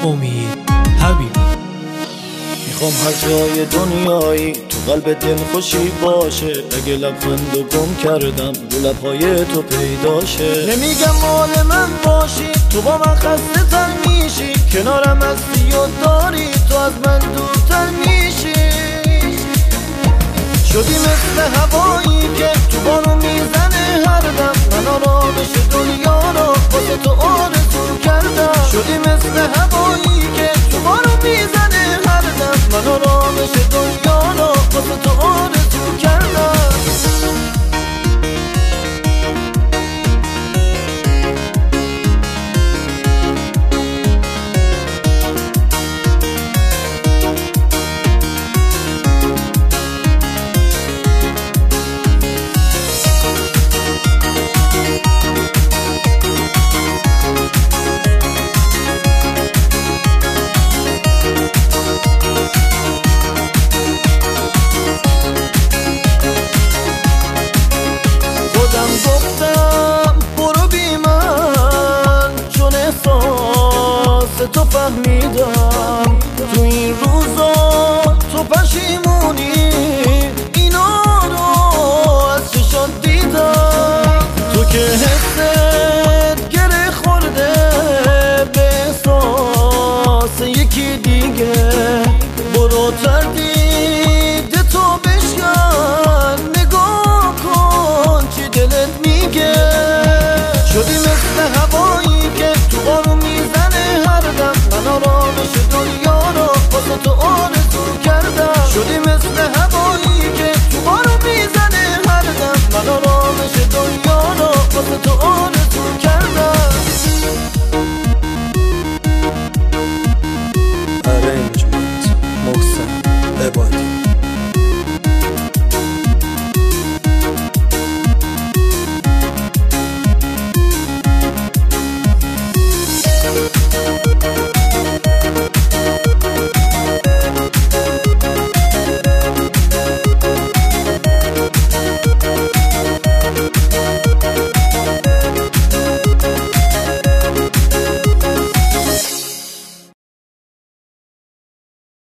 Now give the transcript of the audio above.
امید حبیبی. میخوام هر جای دنیایی تو قلب دل خوشی باشه، اگه لبخندو گم کردم رو لبهای تو پیداشه. نمیگم مال من باشی، تو با من خسته تر میشی، کنارم هستی و داری تو از من دورتر میشی. شدی مثل هوایی که تو بارو میزنه هر دم، من آرامش دنیا رو واسه تو آرزو کردم. شدی مثل هوایی که تو بارو میزنه هر دم، من آرامش دنیا رو واسه تو آرزو کردم. گفتم برو بی من، چون احساس تو فهمیدم تو این روزا تو پشیمونی، اینا رو از چشات دیدم. تو که حست گره خورده به احساس یکی دیگه، برو تردید تو بشکن، نگاه کن چی دلت میگه. شدی مثل هوایی که تو بارو میزنه هر دم، من آرامش دنیا رو واسه تو آرزو کردم. شدی مثل هوایی که تو بارو میزنه هر دم، من آرامش دنیا رو واسه تو آرزو کردم. ارنجمنت محسن عبادی.